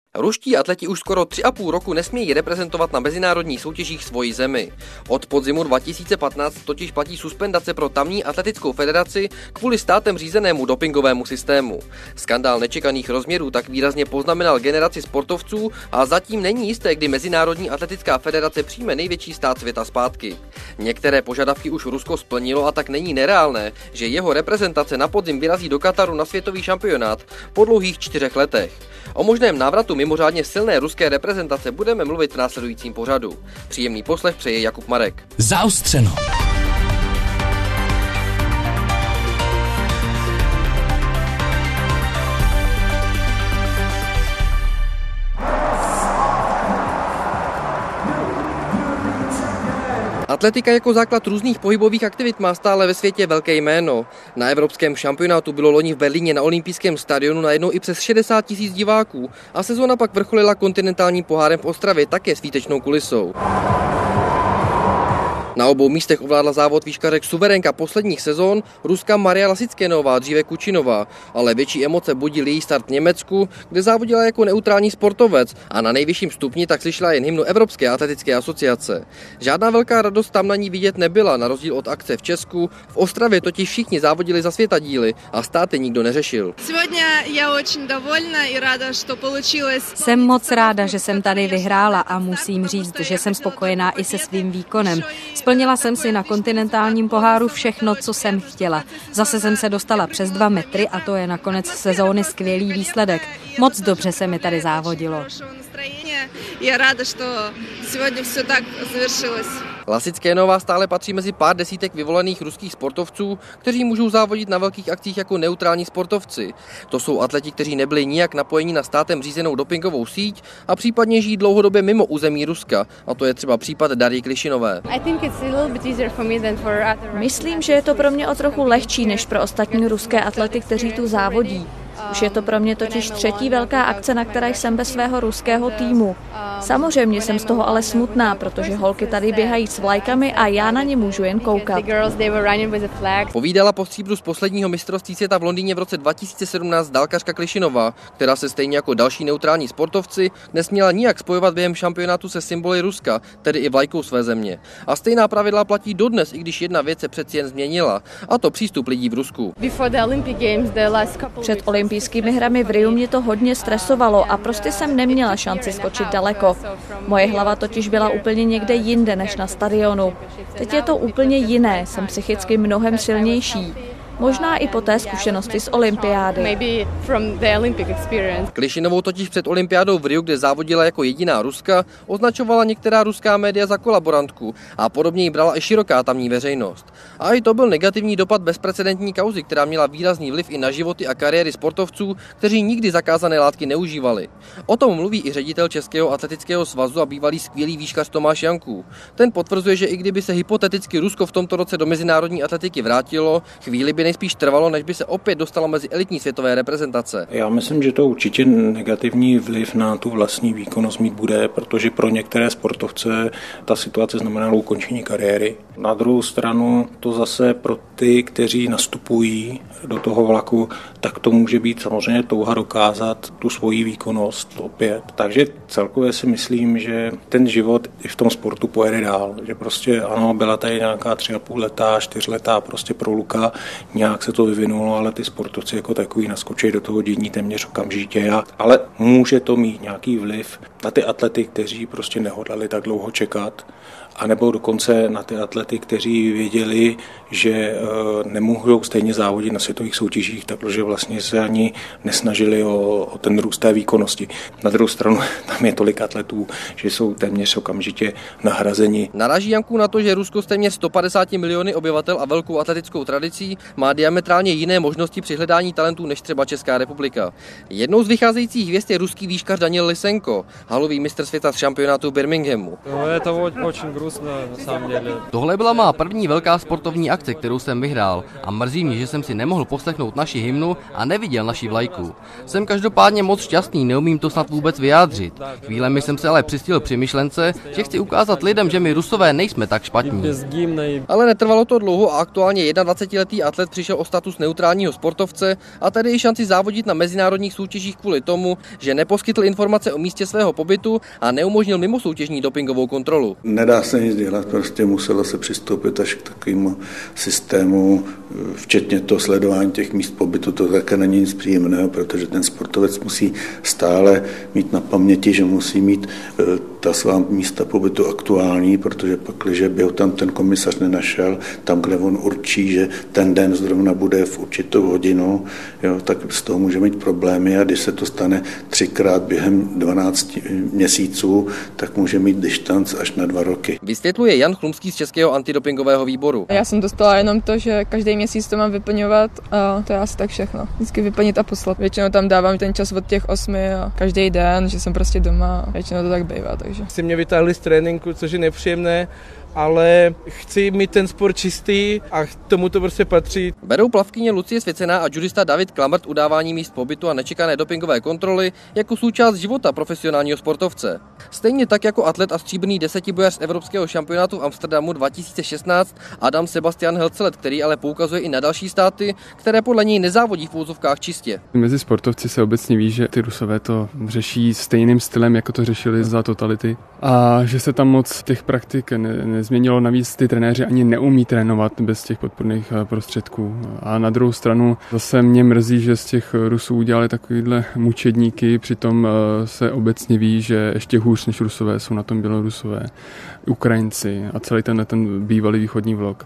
Ruští atleti už skoro 3,5 roku nesmějí reprezentovat na mezinárodních soutěžích svoji zemi. Od podzimu 2015 totiž platí suspendace pro tamní atletickou federaci kvůli státem řízenému dopingovému systému. Skandál nečekaných rozměrů tak výrazně poznamenal generaci sportovců a zatím není jisté, kdy Mezinárodní atletická federace přijme největší stát světa zpátky. Některé požadavky už Rusko splnilo a tak není nereálné, že jeho reprezentace na podzim vyrazí do Kataru na světový šampionát po dlouhých 4 letech. O možném návratu mimořádně silné ruské reprezentace budeme mluvit v následujícím pořadu. Příjemný poslech přeje Jakub Marek. Zaostřeno. Atletika jako základ různých pohybových aktivit má stále ve světě velké jméno. Na evropském šampionátu bylo loni v Berlíně na olympijském stadionu najednou i přes 60 000 diváků a sezóna pak vrcholila kontinentálním pohárem v Ostravě také s výtečnou kulisou. Na obou místech ovládla závod výškařek suverénka posledních sezón Ruska Maria Lasickénová, dříve Kučinová, ale větší emoce budil její start v Německu, kde závodila jako neutrální sportovec a na nejvyšším stupni tak slyšela jen hymnu Evropské atletické asociace. Žádná velká radost tam na ní vidět nebyla, na rozdíl od akce v Česku. V Ostravě totiž všichni závodili za světadíly a státy nikdo neřešil. Jsem moc ráda, že jsem tady vyhrála a musím říct, že jsem spokojená i se svým výkonem. Splnila jsem si na kontinentálním poháru všechno, co jsem chtěla. Zase jsem se dostala přes 2 metry a to je na konec sezóny skvělý výsledek. Moc dobře se mi tady závodilo. Já ráda, že сегодня все tak завершилось. Lasickénová stále patří mezi pár desítek vyvolených ruských sportovců, kteří můžou závodit na velkých akcích jako neutrální sportovci. To jsou atleti, kteří nebyli nijak napojeni na státem řízenou dopingovou síť a případně žijí dlouhodobě mimo území Ruska. A to je třeba případ Darji Klišinové. Myslím, že je to pro mě o trochu lehčí než pro ostatní ruské atlety, kteří tu závodí. Už je to pro mě totiž 3. velká akce, na které jsem bez svého ruského týmu. Samozřejmě jsem z toho ale smutná, protože holky tady běhají s vlajkami a já na ně můžu jen koukat. Povídala po stříbru z posledního mistrovství světa v Londýně v roce 2017 dálkařka Klišinová, která se stejně jako další neutrální sportovci nesměla nijak spojovat během šampionátu se symboly Ruska, tedy i vlajkou své země. A stejná pravidla platí dodnes, i když jedna věc se přeci jen změnila, a to přístup lidí v Rusku. Před olympijskými hrami v Riu mě to hodně stresovalo a prostě jsem neměla šanci skočit daleko. Moje hlava totiž byla úplně někde jinde než na stadionu. Teď je to úplně jiné, jsem psychicky mnohem silnější. Možná i po té zkušenosti z olympiády. Klišinovou totiž před olympiádou v Riu, kde závodila jako jediná Ruska, označovala některá ruská média za kolaborantku a podobně ji brala i široká tamní veřejnost. A i to byl negativní dopad bezprecedentní kauzy, která měla výrazný vliv i na životy a kariéry sportovců, kteří nikdy zakázané látky neužívali. O tom mluví i ředitel Českého atletického svazu a bývalý skvělý výškař Tomáš Janků. Ten potvrzuje, že i kdyby se hypoteticky Rusko v tomto roce do mezinárodní atletiky vrátilo, chvíli by nejspíš trvalo, než by se opět dostalo mezi elitní světové reprezentace. Já myslím, že to určitě negativní vliv na tu vlastní výkonnost mít bude, protože pro některé sportovce ta situace znamená ukončení kariéry. Na druhou stranu to zase pro ty, kteří nastupují do toho vlaku, tak to může být samozřejmě touha dokázat tu svoji výkonnost opět. Takže celkově si myslím, že ten život i v tom sportu pojede dál. Že prostě ano, byla tady nějaká 3,5letá, 4letá prostě proluka, nějak se to vyvinulo, ale ty sportovci jako takový naskočí do toho dění téměř okamžitě. Ale může to mít nějaký vliv na ty atlety, kteří prostě nehodlali tak dlouho čekat, anebo dokonce na ty atlety, kteří věděli, že nemůžou stejně závodit na světových soutěžích, takže vlastně se ani nesnažili o ten růst té výkonnosti. Na druhou stranu tam je tolik atletů, že jsou téměř okamžitě nahrazeni. Naráží Janků na to, že Rusko s téměř 150 miliony obyvatel a velkou atletickou tradicí má diametrálně jiné možnosti při hledání talentů než třeba Česká republika. Jednou z vycházejících hvězd je ruský výškař Daniel Lisenko, halový mistr světa z šampionátu v Birminghamu. Tohle byla má první velká sportovní akce, kterou jsem vyhrál a mrzí mě, že jsem si nemohl poslechnout naši hymnu a neviděl naši vlajku. Jsem každopádně moc šťastný, neumím to snad vůbec vyjádřit. Chvílemi jsem se ale přistihl při myšlence, že chci ukázat lidem, že my Rusové nejsme tak špatní. Ale netrvalo to dlouho a aktuálně 21letý atlet přišel o status neutrálního sportovce a tady i šanci závodit na mezinárodních soutěžích kvůli tomu, že neposkytl informace o místě svého pobytu a neumožnil mimosoutěžní dopingovou kontrolu. Nedá se nic dělat, prostě muselo se přistoupit až k takovému systému, včetně toho sledování těch míst pobytu, to také není nic příjemného, protože ten sportovec musí stále mít na paměti, že musí mít ta svá místa pobytu aktuální, protože pak, když by ho tam ten komisař nenašel, tam, kde on určí, že ten den zrovna bude v určitou hodinu, jo, tak z toho může mít problémy a když se to stane 3krát během 12 měsíců, tak může mít distanc až na 2 roky. Vysvětluje Jan Chlumský z Českého antidopingového výboru. Já jsem dostala jenom to, že každý měsíc to mám vyplňovat a to je asi tak všechno. Vždycky vyplnit a poslat. Většinou tam dávám ten čas od těch 8 a každý den, že jsem prostě doma, většinou to tak bývá, takže. Si mě vytáhli z tréninku, což je nepříjemné, ale chci mít ten sport čistý a k tomu to prostě patří. Berou plavkyně Lucie Svěcená a judista David Klamrt udávání míst pobytu a nečekané dopingové kontroly jako součást života profesionálního sportovce. Stejně tak jako atlet a stříbrný desetibojař z evropského šampionátu v Amsterdamu 2016 Adam Sebastian Helcelet, který ale poukazuje i na další státy, které podle něj nezávodí v úvozovkách čistě. Mezi sportovci se obecně ví, že ty Rusové to řeší stejným stylem, jako to řešili za totality a že se tam moc těch praktik nezměnilo, navíc ty trenéři ani neumí trénovat bez těch podporných prostředků. A na druhou stranu zase mě mrzí, že z těch Rusů udělali takovýhle mučedníky, přitom se obecně ví, že ještě hůř než Rusové jsou na tom Bělorusové, Ukrajinci a celý ten bývalý východní blok.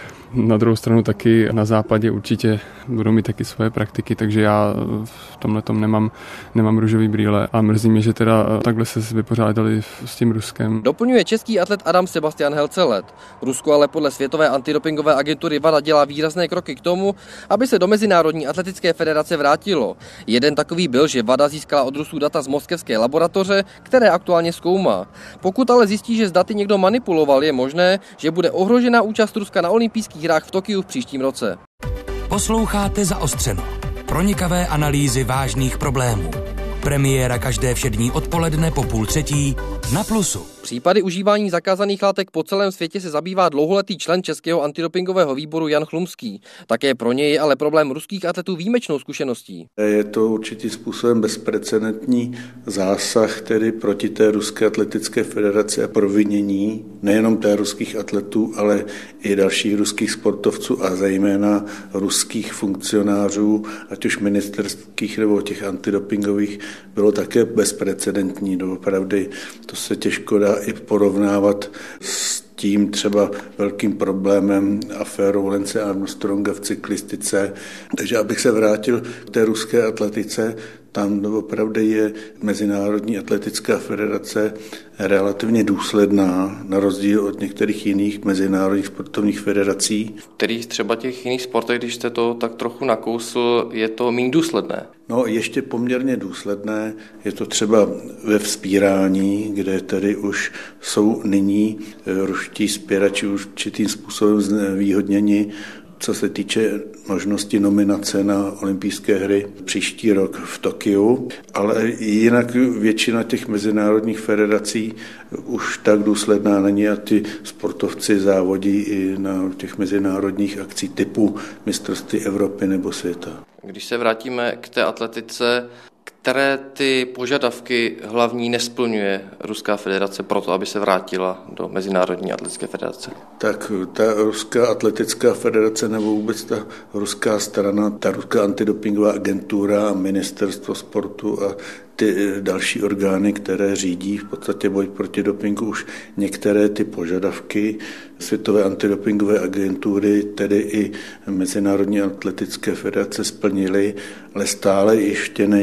Na druhou stranu taky na západě určitě budou mít taky svoje praktiky, takže já v tomhletom nemám růžový brýle a mrzí mě, že teda takhle se vypořádali s tím Ruskem. Doplňuje český atlet Adam Sebastian Helcelet. Rusko ale podle Světové antidopingové agentury WADA dělá výrazné kroky k tomu, aby se do Mezinárodní atletické federace vrátilo. Jeden takový byl, že WADA získala od Rusů data z moskevské laboratoře, které aktuálně zkoumá. Pokud ale zjistí, že s daty někdo manipuloval, je možné, že bude ohrožena účast Ruska na olympijských hrách v Tokiu v příštím roce. Posloucháte Zaostřeno. Pronikavé analýzy vážných problémů. Premiéra každé všední odpoledne po 2:30 na Plusu. Případy užívání zakázaných látek po celém světě se zabývá dlouholetý člen Českého antidopingového výboru Jan Chlumský. Také pro něj je ale problém ruských atletů výjimečnou zkušeností. Je to určitým způsobem bezprecedentní zásah tedy proti té Ruské atletické federaci a provinění nejenom té ruských atletů, ale i dalších ruských sportovců a zejména ruských funkcionářů, ať už ministerských nebo těch antidopingových, bylo také bezprecedentní. Doopravdy to se těžko dá i porovnávat s tím třeba velkým problémem aférou Lance Armstronga v cyklistice. Takže abych se vrátil k té ruské atletice, tam opravdu je Mezinárodní atletická federace relativně důsledná, na rozdíl od některých jiných mezinárodních sportovních federací. V kterých třeba těch jiných sportech, když jste to tak trochu nakousl, je to méně důsledné? No, ještě poměrně důsledné. Je to třeba ve vzpírání, kde tedy už jsou nyní ruští vzpěrači určitým způsobem znevýhodněni, co se týče možnosti nominace na olympijské hry příští rok v Tokiu, ale jinak většina těch mezinárodních federací už tak důsledná není a ty sportovci závodí i na těch mezinárodních akcích typu mistrovství Evropy nebo světa. Když se vrátíme k té atletice, které ty požadavky hlavní nesplňuje Ruská federace proto, aby se vrátila do Mezinárodní atletické federace? Tak ta Ruská atletická federace nebo vůbec ta ruská strana, ta Ruská antidopingová agentura, ministerstvo sportu a ty další orgány, které řídí v podstatě boj proti dopingu, už některé ty požadavky Světové antidopingové agentury, tedy i Mezinárodní atletické federace splnily, ale stále ještě není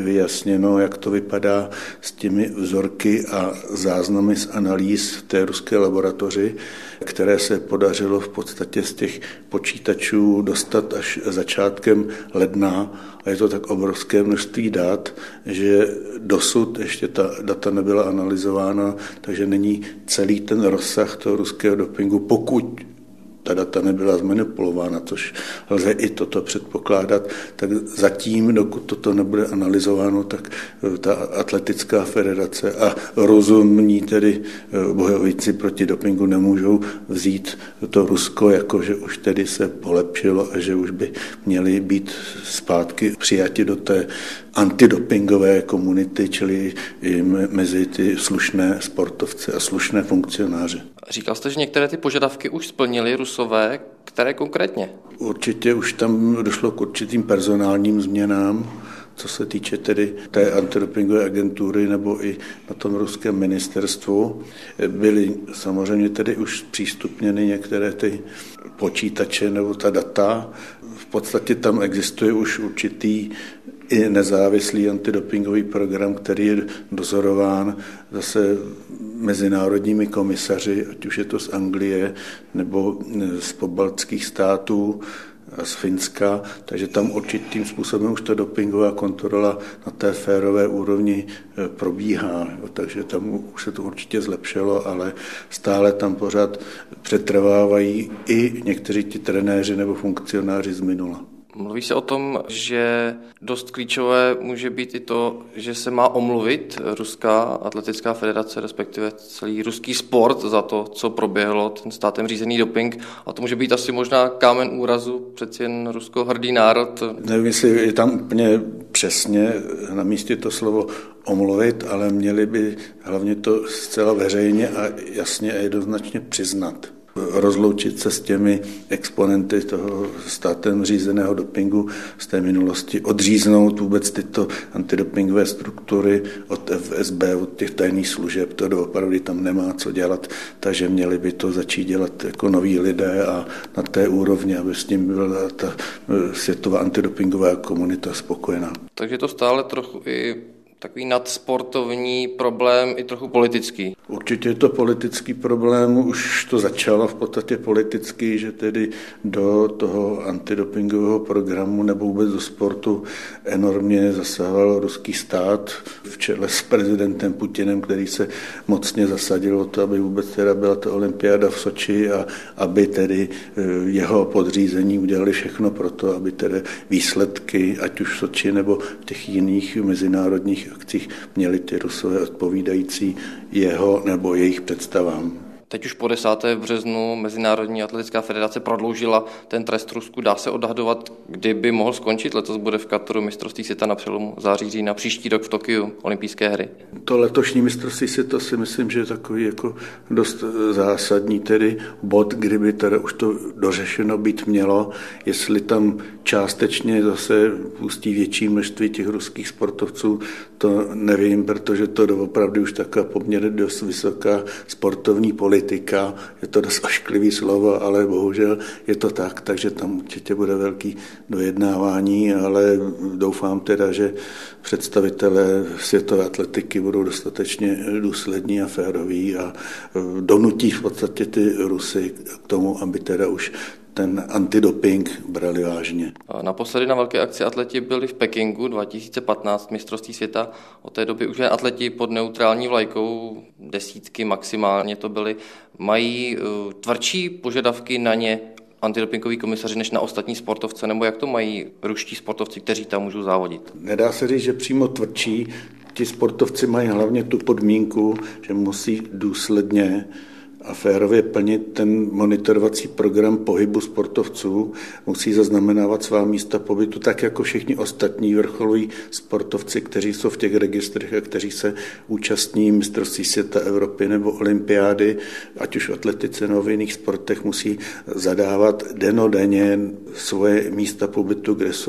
vyjasněno, jak to vypadá s těmi vzorky a záznamy z analýz v té ruské laboratoři, které se podařilo v podstatě z těch počítačů dostat až začátkem ledna. A je to tak obrovské množství dat, že dosud ještě ta data nebyla analyzována, takže není celý ten rozsah toho ruského dopingu, pokud ta data nebyla zmanipulována, což lze i toto předpokládat, tak zatím, dokud toto nebude analyzováno, tak ta atletická federace a rozumní tedy bojovníci proti dopingu nemůžou vzít to Rusko, jako že už tedy se polepšilo a že už by měli být zpátky přijati do té antidopingové komunity, čili i mezi ty slušné sportovce a slušné funkcionáře. Říkal jste, že některé ty požadavky už splnili Rusové, které konkrétně? Určitě už tam došlo k určitým personálním změnám, co se týče tedy té antidopingové agentury nebo i na tom ruském ministerstvu. Byly samozřejmě tedy už přístupněny některé ty počítače nebo ta data. V podstatě tam existuje už určitý i nezávislý antidopingový program, který je dozorován zase mezinárodními komisaři, ať už je to z Anglie nebo z pobaltských států a z Finska, takže tam určitým způsobem už ta dopingová kontrola na té férové úrovni probíhá, takže tam už se to určitě zlepšilo, ale stále tam pořád přetrvávají i někteří ti trenéři nebo funkcionáři z minula. Mluví se o tom, že dost klíčové může být i to, že se má omluvit Ruská atletická federace, respektive celý ruský sport za to, co proběhlo, ten státem řízený doping. A to může být asi možná kámen úrazu, přeci jen Rusko hrdý národ. Nevím, jestli je tam úplně přesně na místě to slovo omluvit, ale měli by hlavně to zcela veřejně a jasně a jednoznačně přiznat. Rozloučit se s těmi exponenty toho státem řízeného dopingu z té minulosti, odříznout vůbec tyto antidopingové struktury od FSB, od těch tajných služeb, to doopravdy tam nemá co dělat, takže měli by to začít dělat jako noví lidé a na té úrovni, aby s tím byla ta světová antidopingová komunita spokojená. Takže to stále trochu i takový nadsportovní problém, i trochu politický. Určitě je to politický problém, už to začalo v podstatě politicky, že tedy do toho antidopingového programu nebo vůbec do sportu enormně zasahoval ruský stát v čele s prezidentem Putinem, který se mocně zasadil o to, aby vůbec teda byla ta olympiáda v Soči a aby tedy jeho podřízení udělali všechno pro to, aby tedy výsledky, ať už v Soči nebo v těch jiných mezinárodních akcích měli ty Rusové odpovídající jeho nebo jejich představám. Teď už po 10. březnu Mezinárodní atletická federace prodloužila ten trest Rusku. Dá se odhadovat, kdy by mohl skončit? Letos bude v Kataru mistrovství světa na přelomu září-října, příští rok v Tokiu olympijské hry. To letošní mistrovství světa si myslím, že je takový jako dost zásadní tedy bod, kdyby teda už to dořešeno být mělo, jestli tam částečně zase pustí větší množství těch ruských sportovců, to nevím, protože to opravdu už taková poměrně dost vysoká sportovní politika, je to dost ošklivý slovo, ale bohužel je to tak, takže tam určitě bude velký dojednávání, ale doufám teda, že představitelé světové atletiky budou dostatečně důslední a féroví a donutí v podstatě ty Rusy k tomu, aby teda už ten antidoping brali vážně. Naposledy na velké akci atleti byli v Pekingu 2015 mistrovství světa. Od té doby už atleti pod neutrální vlajkou, desítky maximálně to byly, mají tvrdší požadavky na ně antidopingoví komisaři než na ostatní sportovce, nebo jak to mají ruští sportovci, kteří tam můžou závodit? Nedá se říct, že přímo tvrdší. Ti sportovci mají hlavně tu podmínku, že musí důsledně a férově plnit ten monitorovací program pohybu sportovců, musí zaznamenávat svá místa pobytu, tak jako všichni ostatní vrcholoví sportovci, kteří jsou v těch registrech a kteří se účastní mistrovství světa, Evropy nebo olympiády, ať už v atletice nebo v jiných sportech, musí zadávat dennodenně svoje místa pobytu, kde jsou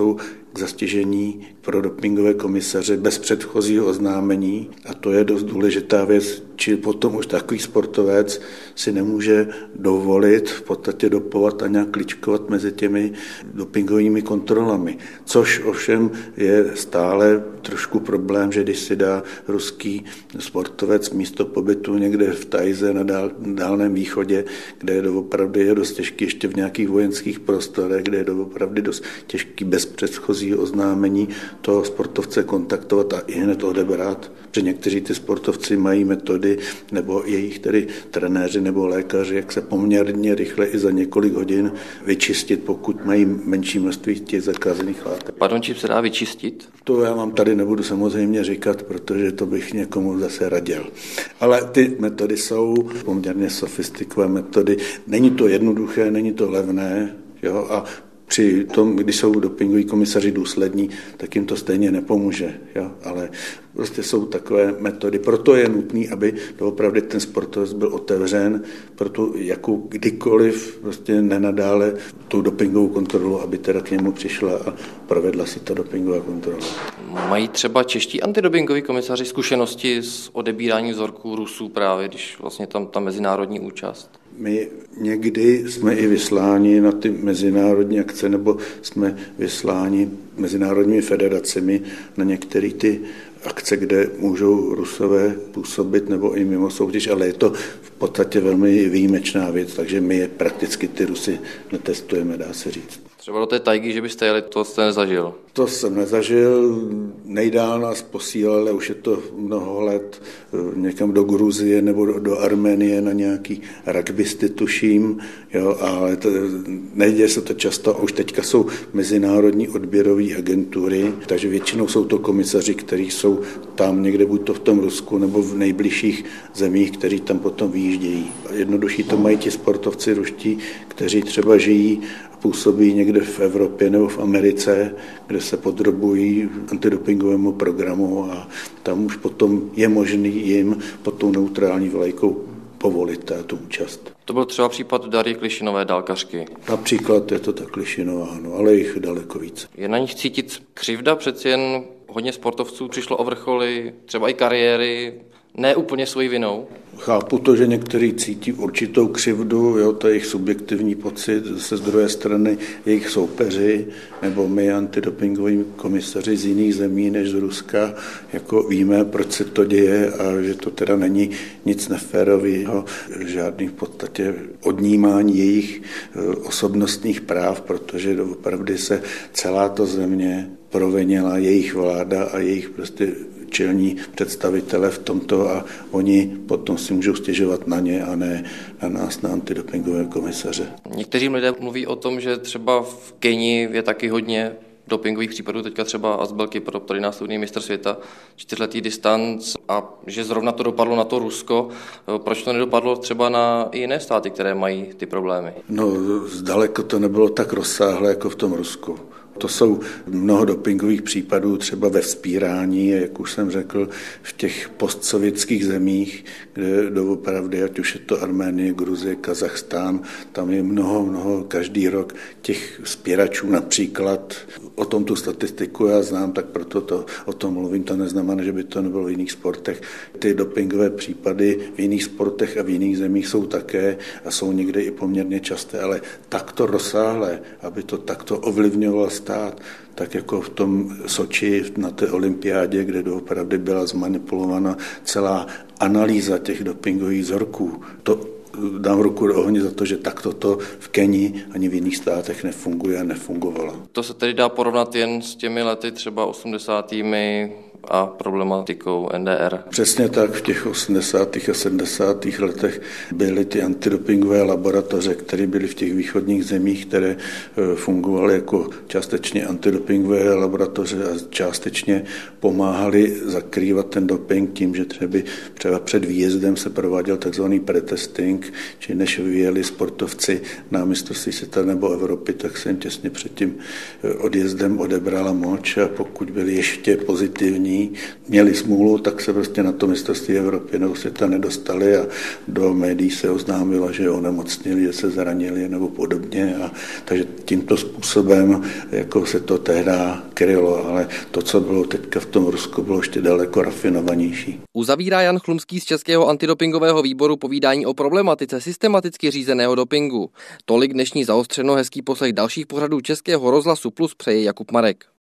k zastižení pro dopingové komisaře bez předchozího oznámení a to je dost důležitá věc, či potom už takový sportovec si nemůže dovolit v podstatě dopovat a nějak kličkovat mezi těmi dopingovými kontrolami, což ovšem je stále trošku problém, že když si dá ruský sportovec místo pobytu někde v Tajze na Dálném východě, kde je doopravdy je dost těžký ještě v nějakých vojenských prostorech, kde je doopravdy dost těžký bez předchozího oznámení toho sportovce kontaktovat a i hned odebrat, že někteří ty sportovci mají metody nebo jejich tedy trenéři nebo lékaři, jak se poměrně rychle i za několik hodin vyčistit, pokud mají menší množství těch zakázaných látek. Pardon, čím se dá vyčistit? To já vám tady nebudu samozřejmě říkat, protože to bych někomu zase radil. Ale ty metody jsou poměrně sofistikované metody. Není to jednoduché, není to levné, jo, a při tom, když jsou dopingoví komisaři důslední, tak jim to stejně nepomůže. Jo? Ale prostě jsou takové metody. Proto je nutné, aby doopravdy ten sportovec byl otevřen, proto jako kdykoliv prostě nenadále tu dopingovou kontrolu, aby teda k němu přišla a provedla si ta dopingová kontrola. Mají třeba čeští antidopingoví komisaři zkušenosti s odebíráním vzorků Rusů právě, když vlastně tam ta mezinárodní účast? My někdy jsme i vysláni na ty mezinárodní akce, nebo jsme vysláni mezinárodními federacemi na některé ty akce, kde můžou Rusové působit nebo i mimo soutěž, ale je to v podstatě velmi výjimečná věc, takže my je prakticky ty Rusy netestujeme, dá se říct. Třeba do té tajgy, že byste jeli, to jste nezažil? To jsem nezažil, nejdál nás posílali, ale už je to mnoho let někam do Gruzie nebo do Arménie na nějaký rugbysty tuším, jo, ale nejde se to často, už teďka jsou mezinárodní odběrové agentury, takže většinou jsou to komisaři, kteří jsou tam někde buď to v tom Rusku nebo v nejbližších zemích, kteří tam potom vyjíždějí. Jednodušší to mají ti sportovci ruští, kteří třeba žijí působí někde v Evropě nebo v Americe, kde se podrobují antidopingovému programu a tam už potom je možný jim pod tou neutrální vlajkou povolit tu účast. To byl třeba případ Darji Klišinové, dálkařky. Například je to ta Klišinová, no, ale jich daleko více. Je na nich cítit křivda, přeci jen hodně sportovců přišlo o vrcholy, třeba i kariéry, ne úplně svojí vinou? Chápu to, že někteří cítí určitou křivdu, jo, to je jejich subjektivní pocit, zase z druhé strany jejich soupeři, nebo my antidopingoví komisaři z jiných zemí než z Ruska, jako víme, proč se to děje a že to teda není nic neférového, žádný v podstatě odnímání jejich osobnostních práv, protože opravdu se celá ta země provinila, jejich vláda a jejich prostě čelní představitele v tomto a oni potom si můžou stěžovat na ně a ne na nás, na antidopingové komisaře. Někteří lidé mluví o tom, že třeba v Keni je taky hodně dopingových případů, teďka třeba Asbel Kiprop, který násobný mistr světa, 4letý distanc a že zrovna to dopadlo na to Rusko. Proč to nedopadlo třeba na jiné státy, které mají ty problémy? No, zdaleko to nebylo tak rozsáhlé jako v tom Rusku. To jsou mnoho dopingových případů třeba ve vzpírání, jak už jsem řekl, v těch postsovětských zemích, kde doopravdy, ať už je to Arménie, Gruzie, Kazachstán, tam je mnoho každý rok těch vzpíračů například. O tom tu statistiku já znám, tak proto to o tom mluvím, to neznamená, že by to nebylo v jiných sportech. Ty dopingové případy v jiných sportech a v jiných zemích jsou také a jsou někde i poměrně časté, ale takto rozsáhlé, aby to takto ovlivňovalo stát, tak jako v tom Soči na té olympiádě, kde doopravdy byla zmanipulována celá analýza těch dopingových vzorků. To dám ruku do ohně za to, že takto to v Keni ani v jiných státech nefunguje a nefungovalo. To se tedy dá porovnat jen s těmi lety třeba 80. a problematikou NDR. Přesně tak, v těch 80. a 70. letech byly ty antidopingové laboratoře, které byly v těch východních zemích, které fungovaly jako částečně antidopingové laboratoře a částečně pomáhaly zakrývat ten doping tím, že třeba před výjezdem se prováděl takzvaný pretesting, doping, či než vyjeli sportovci na mistrovství světa nebo Evropy, tak se jim těsně před tím odjezdem odebrala moč a pokud byli ještě pozitivní, měli smůlu, tak se prostě na to mistrovství Evropy nebo světa nedostali a do médií se oznámilo, že onemocnili, že se zranili nebo podobně. Takže tímto způsobem jako se to tehdy krylo, ale to, co bylo teďka v tom Rusku, bylo ještě daleko rafinovanější. Uzavírá Jan Chlumský z Českého antidopingového výboru povídání o problematice systematicky řízeného dopingu. Tolik dnešní Zaostřeno, hezký poslech dalších pořadů Českého rozhlasu Plus přeje Jakub Marek.